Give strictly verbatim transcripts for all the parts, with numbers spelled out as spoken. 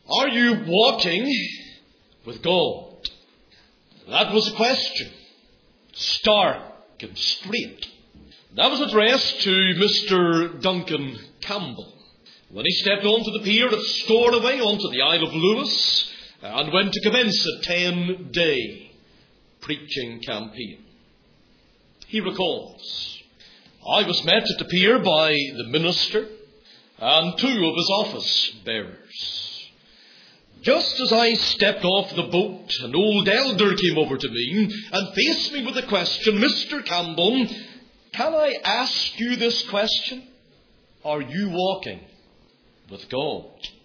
Are you walking with God? That was the question. Stark and straight. That was addressed to Mister Duncan Campbell when he stepped onto the pier at Stornoway onto the Isle of Lewis and went to commence a ten-day preaching campaign. He recalls, I was met at the pier by the minister and two of his office bearers. Just as I stepped off the boat, an old elder came over to me and faced me with the question, Mister Campbell, can I ask you this question? Are you walking with God?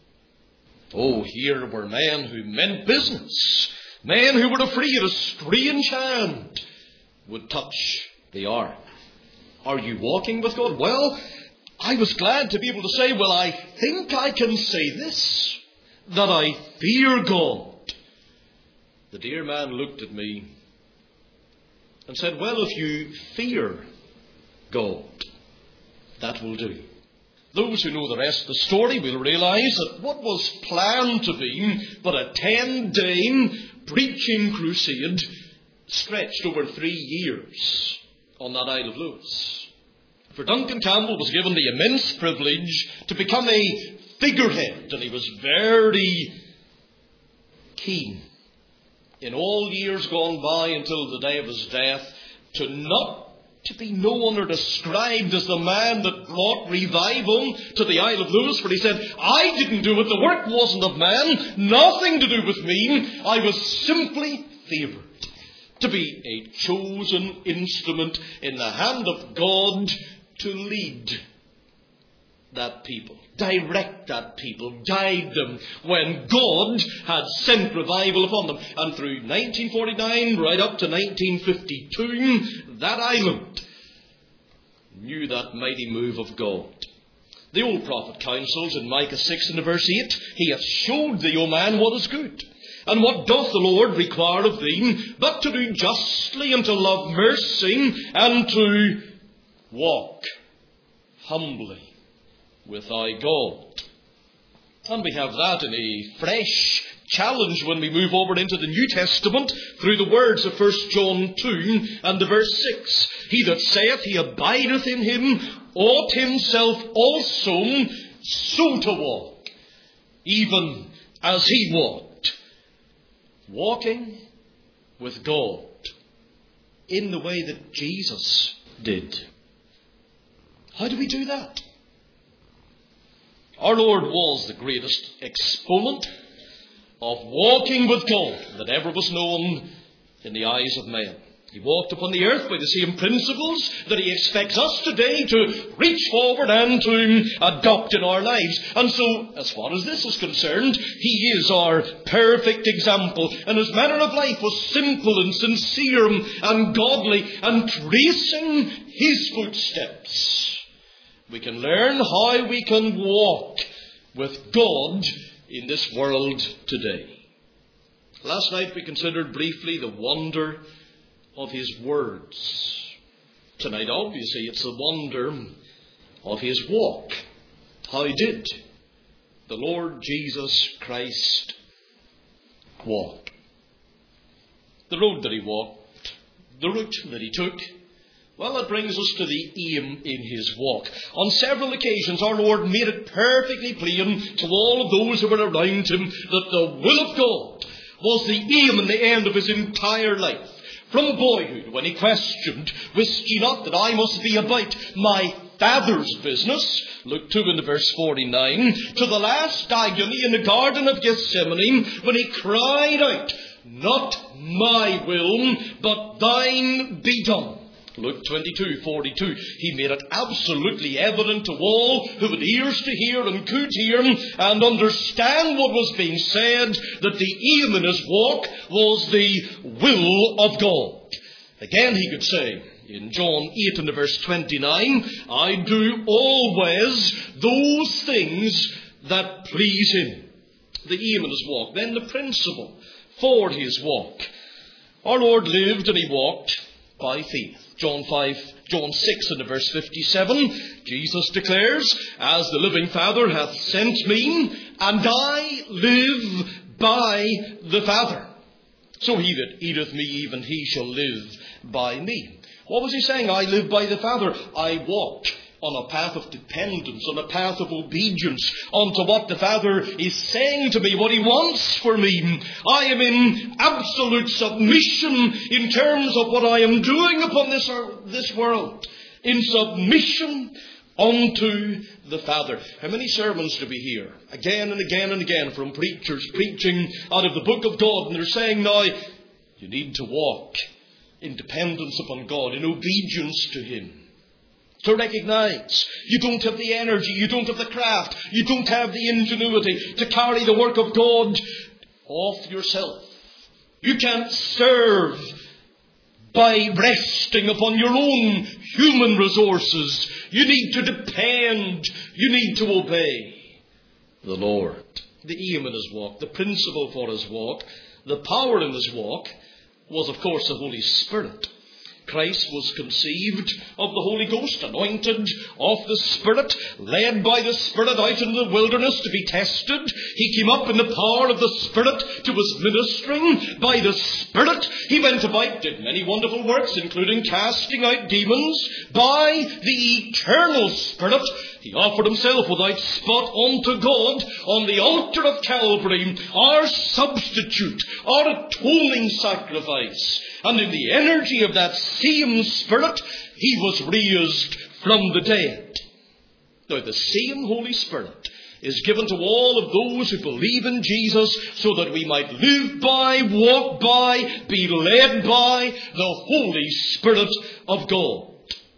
Oh, here were men who meant business, men who were afraid a strange hand would touch the ark. Are you walking with God? Well, I was glad to be able to say, well, I think I can say this, that I fear God. The dear man looked at me and said, well, if you fear God, that will do. Those who know the rest of the story will realize that what was planned to be but a ten-day preaching crusade stretched over three years on that Isle of Lewis. For Duncan Campbell was given the immense privilege to become a figurehead, and he was very keen in all years gone by until the day of his death to not to be known or described as the man that brought revival to the Isle of Lewis, for he said, I didn't do it, the work wasn't of man, nothing to do with me, I was simply favoured to be a chosen instrument in the hand of God to lead that people, direct that people, guide them when God had sent revival upon them. And through nineteen forty-nine right up to nineteen fifty-two, that island knew that mighty move of God. The old prophet counsels in Micah six and verse eight, He hath showed thee, O man, what is good. And what doth the Lord require of thee, but to do justly, and to love mercy, and to walk humbly with thy God. And we have that in a fresh challenge when we move over into the New Testament through the words of First John two and the verse six. He that saith he abideth in him ought himself also so to walk, even as he walked. Walking with God in the way that Jesus did. How do we do that? Our Lord was the greatest exponent of walking with God that ever was known in the eyes of men. He walked upon the earth by the same principles that He expects us today to reach forward and to adopt in our lives. And so, as far as this is concerned, He is our perfect example. And His manner of life was simple and sincere and godly, and tracing His footsteps, we can learn how we can walk with God in this world today. Last night we considered briefly the wonder of His words. Tonight, obviously, it's the wonder of His walk. How did the Lord Jesus Christ walk? The road that He walked, the route that He took, well, that brings us to the aim in His walk. On several occasions, our Lord made it perfectly plain to all of those who were around Him that the will of God was the aim and the end of His entire life. From boyhood, when He questioned, wist ye not that I must be about my Father's business, Luke two and verse forty-nine, to the last agony in the Garden of Gethsemane, when He cried out, not my will, but thine be done. Luke twenty-two forty-two. He made it absolutely evident to all who had ears to hear and could hear and understand what was being said, that the aim in His walk was the will of God. Again, He could say in John eight and verse twenty-nine, I do always those things that please Him. The aim in His walk. Then the principle for His walk. Our Lord lived and He walked by faith. John five, John six and verse fifty-seven, Jesus declares, as the living Father hath sent me, and I live by the Father. So he that eateth me, even he shall live by me. What was he saying? I live by the Father. I walk on a path of dependence, on a path of obedience, onto what the Father is saying to me, what he wants for me. I am in absolute submission in terms of what I am doing upon this, this world. In submission unto the Father. How many sermons do we hear? Again and again and again from preachers preaching out of the book of God. And they're saying now, you need to walk in dependence upon God, in obedience to Him. To recognize you don't have the energy, you don't have the craft, you don't have the ingenuity to carry the work of God off yourself. You can't serve by resting upon your own human resources. You need to depend. You need to obey the Lord. The aim in His walk, the principle for His walk, the power in His walk was, of course, the Holy Spirit. Christ was conceived of the Holy Ghost, anointed of the Spirit, led by the Spirit out into the wilderness to be tested. He came up in the power of the Spirit to His ministering. By the Spirit He went about, did many wonderful works, including casting out demons. By the eternal Spirit He offered Himself without spot unto God on the altar of Calvary, our substitute, our atoning sacrifice. And in the energy of that same Spirit, He was raised from the dead. Now, the same Holy Spirit is given to all of those who believe in Jesus so that we might live by, walk by, be led by the Holy Spirit of God.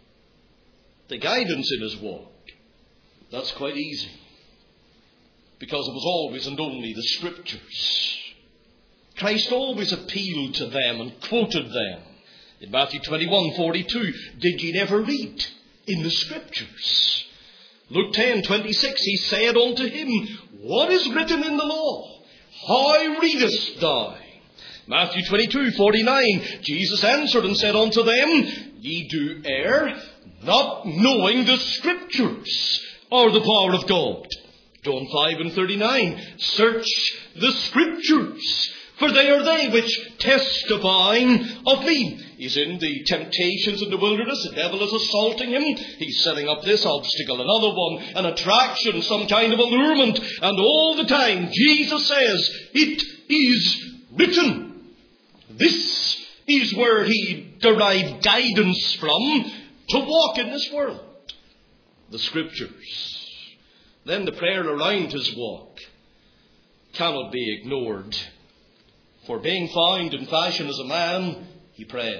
The guidance in His walk, that's quite easy, because it was always and only the Scriptures. Christ always appealed to them and quoted them. In Matthew twenty-one forty-two, did ye never read in the Scriptures? Luke ten twenty-six, He said unto him, what is written in the law? How readest thou? Matthew twenty-two forty-nine, Jesus answered and said unto them, ye do err, not knowing the Scriptures or the power of God. John five and thirty-nine, search the Scriptures, for they are they which testify of me. He's in the temptations in the wilderness. The devil is assaulting him. He's setting up this obstacle, another one, an attraction, some kind of allurement. And all the time, Jesus says, it is written. This is where He derived guidance from to walk in this world. The Scriptures. Then the prayer around His walk cannot be ignored. For being found in fashion as a man, He prayed.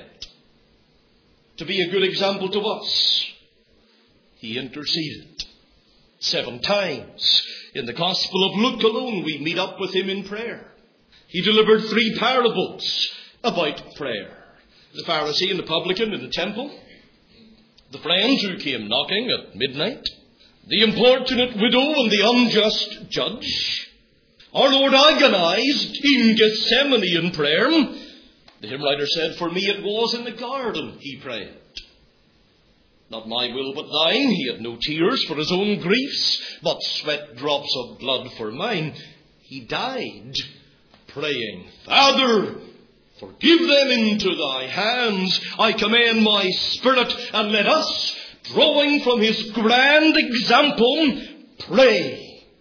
To be a good example to us, He interceded. Seven times in the Gospel of Luke alone, we meet up with Him in prayer. He delivered three parables about prayer. The Pharisee and the publican in the temple, the friend who came knocking at midnight, the importunate widow and the unjust judge. Our Lord agonized in Gethsemane in prayer. The hymn writer said, for me it was in the garden He prayed. Not my will but thine. He had no tears for His own griefs, but sweat drops of blood for mine. He died praying, Father, forgive them into thy hands. I commend my spirit, and let us, drawing from His grand example, pray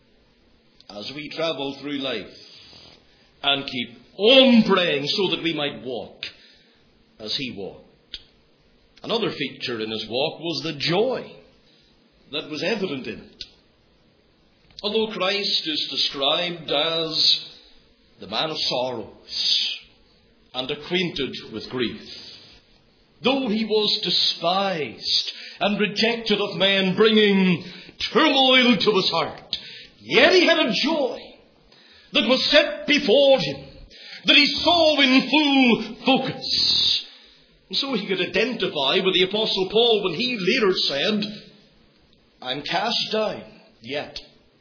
as we travel through life, and keep on praying so that we might walk as He walked. Another feature in His walk was the joy that was evident in it. Although Christ is described as the man of sorrows and acquainted with grief, though He was despised and rejected of men, bringing turmoil to His heart, yet He had a joy that was set before Him, that He saw in full focus. And so He could identify with the Apostle Paul when he later said, I'm cast down, yet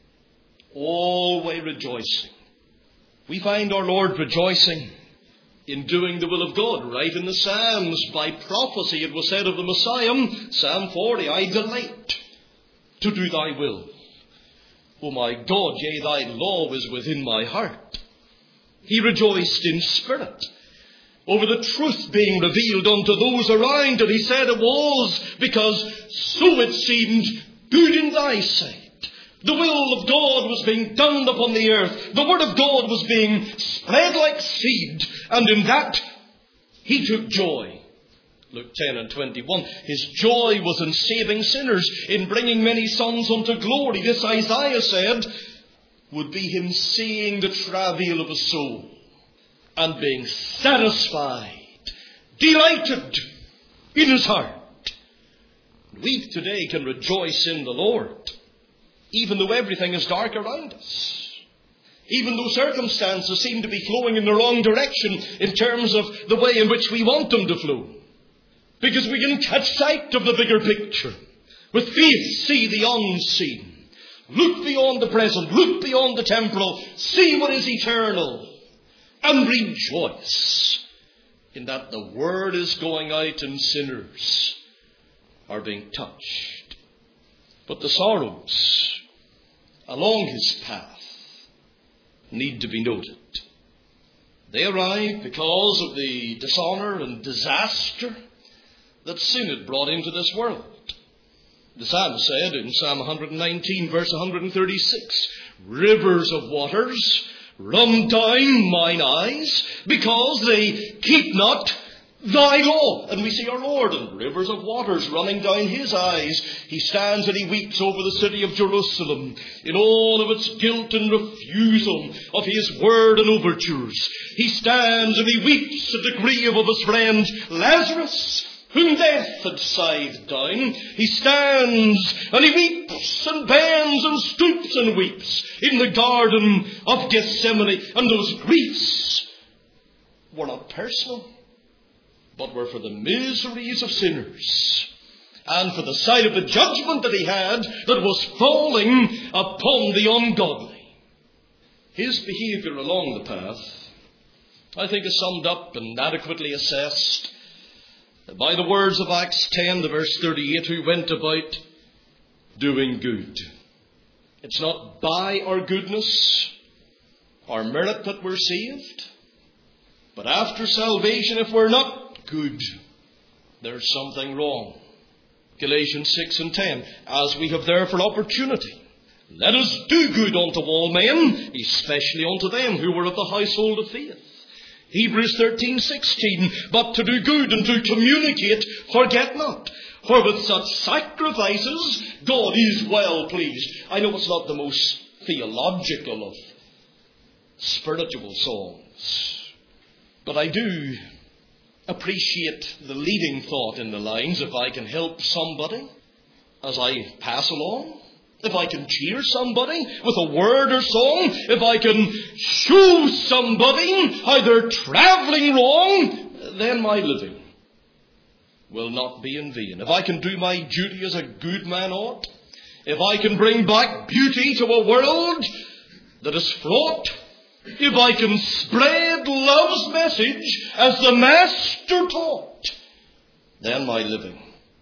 always rejoicing. We find our Lord rejoicing in doing the will of God. Right in the Psalms, by prophecy, it was said of the Messiah, Psalm forty, I delight to do thy will, O my God, yea, thy law is within my heart. He rejoiced in spirit over the truth being revealed unto those around, and he said it was because so it seemed good in thy sight. The will of God was being done upon the earth. The word of God was being spread like seed, and in that he took joy. Luke ten and twenty-one. His joy was in saving sinners, in bringing many sons unto glory. This, Isaiah said, would be him seeing the travail of a soul and being satisfied, delighted in his heart. We today can rejoice in the Lord, even though everything is dark around us. Even though circumstances seem to be flowing in the wrong direction in terms of the way in which we want them to flow. Because we can catch sight of the bigger picture. With faith, see the unseen. Look beyond the present. Look beyond the temporal. See what is eternal. And rejoice in that the word is going out and sinners are being touched. But the sorrows along his path need to be noted. They arrive because of the dishonour and disaster that sin had brought into this world. The psalmist said in Psalm one nineteen, verse one thirty-six, rivers of waters run down mine eyes, because they keep not thy law. And we see our Lord in rivers of waters running down his eyes. He stands and he weeps over the city of Jerusalem in all of its guilt and refusal of his word and overtures. He stands and he weeps at the grave of his friend Lazarus, whom death had scythed down. He stands and he weeps and bends and stoops and weeps in the garden of Gethsemane. And those griefs were not personal, but were for the miseries of sinners and for the sight of the judgment that he had that was falling upon the ungodly. His behaviour along the path, I think, is summed up and adequately assessed by the words of Acts ten, the verse thirty-eight, who went about doing good. It's not by our goodness, our merit that we're saved, but after salvation, if we're not good, there's something wrong. Galatians six and ten, as we have therefore opportunity, let us do good unto all men, especially unto them who were of the household of faith. Hebrews thirteen sixteen, but to do good and to communicate, forget not. For with such sacrifices, God is well pleased. I know it's not the most theological of spiritual songs, but I do appreciate the leading thought in the lines. If I can help somebody as I pass along, if I can cheer somebody with a word or song, if I can show somebody how they're travelling wrong, then my living will not be in vain. If I can do my duty as a good man ought, if I can bring back beauty to a world that is fraught, if I can spread love's message as the Master taught, then my living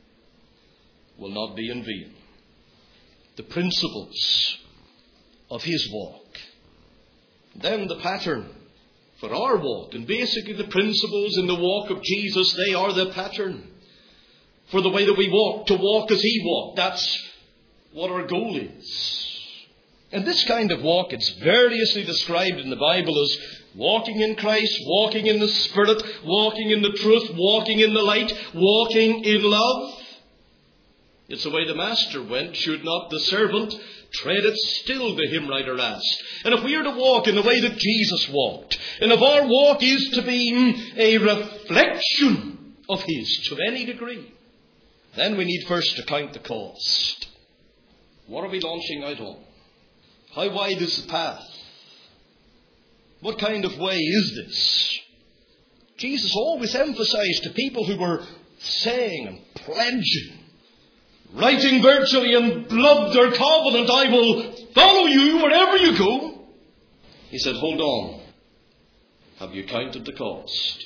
will not be in vain. The principles of his walk, then the pattern for our walk. And basically the principles in the walk of Jesus, they are the pattern for the way that we walk, to walk as he walked. That's what our goal is. And this kind of walk, it's variously described in the Bible as walking in Christ, walking in the Spirit, walking in the truth, walking in the light, walking in love. It's the way the Master went. Should not the servant tread it still, the hymn writer asked. And if we are to walk in the way that Jesus walked, and if our walk is to be a reflection of his to any degree, then we need first to count the cost. What are we launching out on? How wide is the path? What kind of way is this? Jesus always emphasized to people who were saying and pledging, writing virtually in blood their covenant, I will follow you wherever you go. He said, hold on. Have you counted the cost?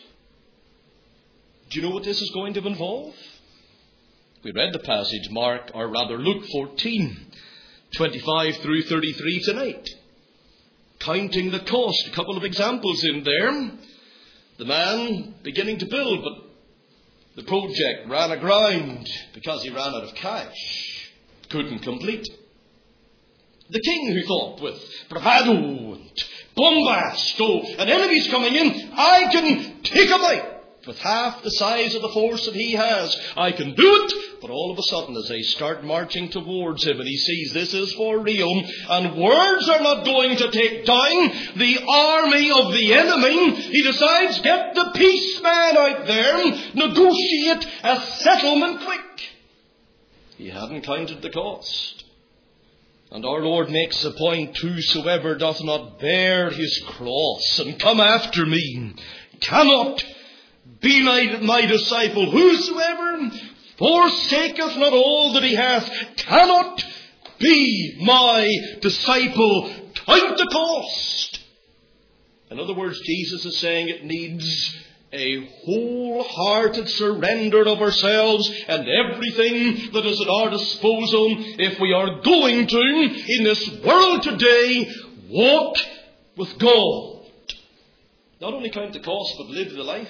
Do you know what this is going to involve? We read the passage, Mark, or rather Luke fourteen. twenty-five through thirty-three tonight. Counting the cost. A couple of examples in there. The man beginning to build, but the project ran aground because he ran out of cash. Couldn't complete. The king who thought with bravado and bombast, oh, an enemy's coming in, I can take him out. With half the size of the force that he has, I can do it. But all of a sudden, as they start marching towards him, and he sees this is for real, and words are not going to take down the army of the enemy, he decides, get the peace man out there, negotiate a settlement quick. He hadn't counted the cost. And our Lord makes the point, whosoever doth not bear his cross and come after me cannot be my, my disciple. Whosoever forsaketh not all that he hath cannot be my disciple. Count the cost. In other words, Jesus is saying it needs a wholehearted surrender of ourselves and everything that is at our disposal if we are going to, in this world today, walk with God. Not only count the cost, but live the life.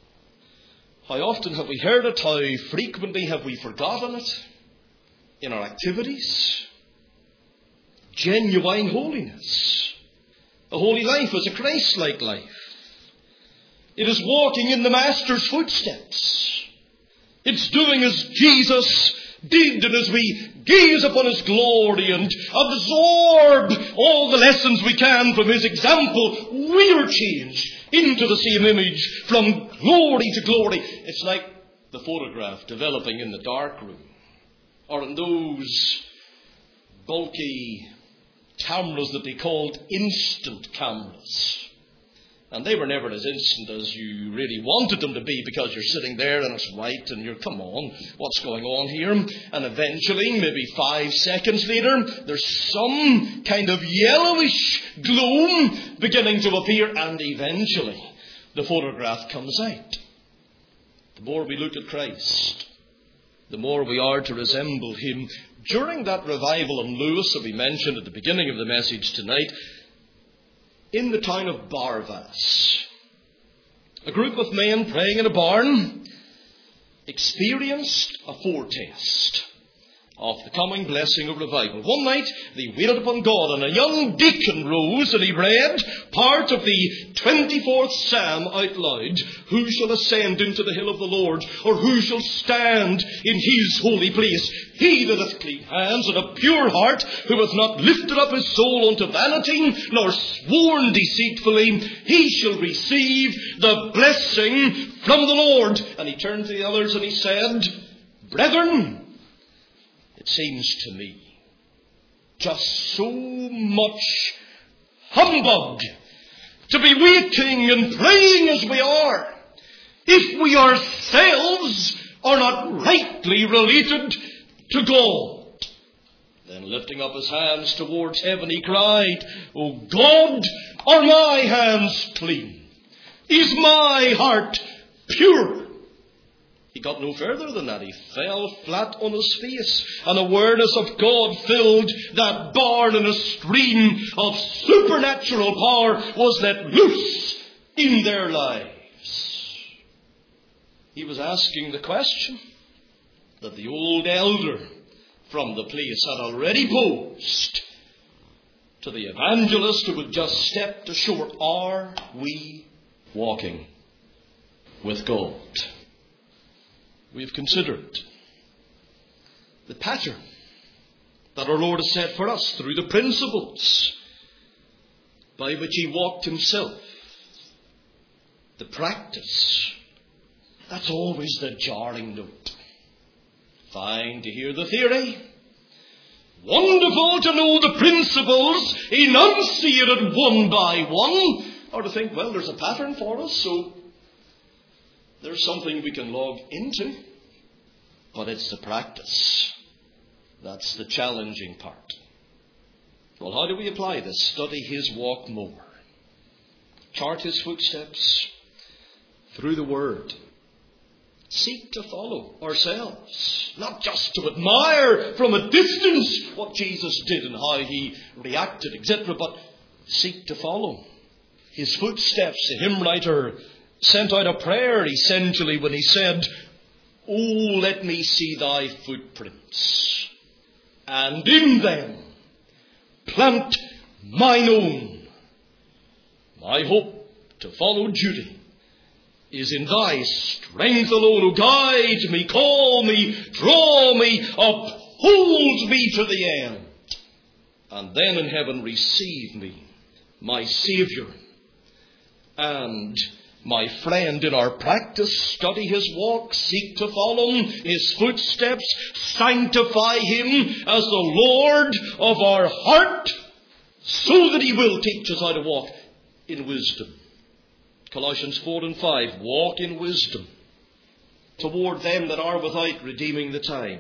How often have we heard it? How frequently have we forgotten it in our activities? Genuine holiness. A holy life is a Christ-like life. It is walking in the Master's footsteps. It's doing as Jesus did, and as we gaze upon his glory and absorb all the lessons we can from his example, we are changed into the same image from glory to glory. It's like the photograph developing in the dark room, or in those bulky cameras that they called instant cameras. And they were never as instant as you really wanted them to be, because you're sitting there and it's white and you're, come on, what's going on here? And eventually, maybe five seconds later, there's some kind of yellowish gloom beginning to appear, and eventually the photograph comes out. The more we look at Christ, the more we are to resemble him. During that revival in Lewis that we mentioned at the beginning of the message tonight, in the town of Barvas, a group of men praying in a barn experienced a foretaste of the coming blessing of revival. One night they waited upon God, and a young deacon rose and he read part of the twenty-fourth Psalm out loud. Who shall ascend into the hill of the Lord, or who shall stand in his holy place? He that hath clean hands and a pure heart, who hath not lifted up his soul unto vanity, nor sworn deceitfully, he shall receive the blessing from the Lord. And he turned to the others and he said, Brethren, it seems to me just so much humbug to be waiting and praying as we are, if we ourselves are not rightly related to God. Then lifting up his hands towards heaven, he cried, O God, are my hands clean? Is my heart pure? He got no further than that. He fell flat on his face. An awareness of God filled that barn, and a stream of supernatural power was let loose in their lives. He was asking the question that the old elder from the place had already posed to the evangelist who had just stepped ashore. Are we walking with God? We've considered the pattern that our Lord has set for us through the principles by which he walked himself. The practice. That's always the jarring note. Fine to hear the theory. Wonderful to know the principles enunciated one by one. Or to think, well, there's a pattern for us, so there's something we can log into. But it's the practice. That's the challenging part. Well, how do we apply this? Study his walk more. Chart his footsteps through the Word. seek to follow ourselves, not just to admire from a distance what Jesus did and how he reacted, et cetera, but seek to follow his footsteps. The hymn writer sent out a prayer essentially when he said, "Oh, let me see thy footprints, and in them plant mine own. My hope to follow duty is in thy strength alone. O guide me, call me, draw me, uphold me to the end. And then in heaven receive me, my Saviour and my friend." In our practice, study his walk, seek to follow his footsteps, sanctify him as the Lord of our heart, so that he will teach us how to walk in wisdom. Colossians four and five, walk in wisdom toward them that are without, redeeming the time.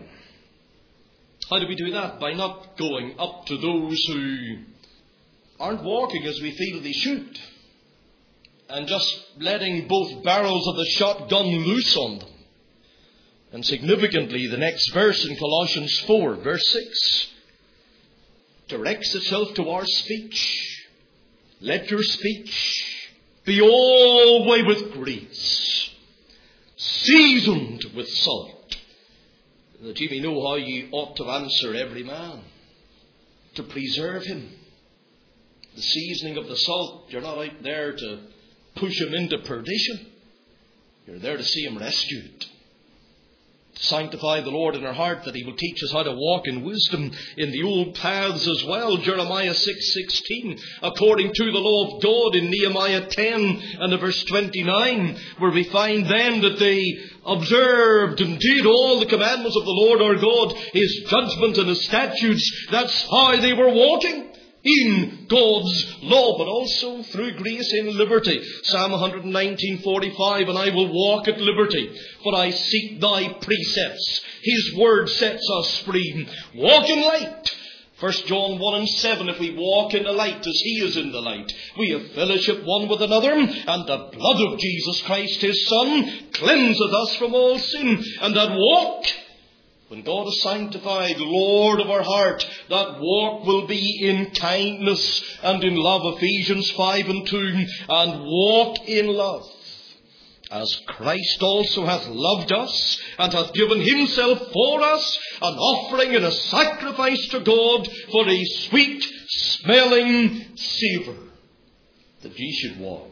How do we do that? By not going up to those who aren't walking as we feel they should, and just letting both barrels of the shotgun loose on them. And significantly, the next verse in Colossians four, verse six, directs itself to our speech. Let your speech be always with grace, seasoned with salt, that ye may know how ye ought to answer every man, to preserve him. The seasoning of the salt, you're not out there to push him into perdition. You're there to see him rescued. To sanctify the Lord in our heart, that he will teach us how to walk in wisdom in the old paths as well. Jeremiah six sixteen, according to the law of God, in Nehemiah ten and verse twenty-nine, where we find then that they observed and did all the commandments of the Lord our God, his judgment and his statutes. That's how they were walking in God's law, but also through grace in liberty. Psalm one nineteen forty-five, and I will walk at liberty, for I seek thy precepts. His word sets us free. Walk in light. First John one and seven, if we walk in the light as he is in the light, we have fellowship one with another, and the blood of Jesus Christ his Son cleanseth us from all sin. And that walk, when God is sanctified, Lord of our heart, that walk will be in kindness and in love. Ephesians five and two. And walk in love, as Christ also hath loved us, and hath given himself for us, an offering and a sacrifice to God, for a sweet smelling savour, that ye should walk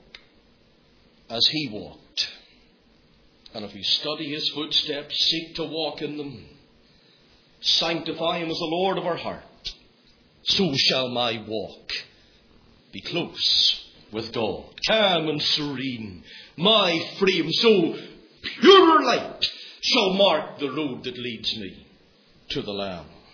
as he walked. And if we study his footsteps, seek to walk in them, sanctify him as the Lord of our heart, so shall my walk be close with God, calm and serene. My frame, so pure light, shall mark the road that leads me to the Lamb.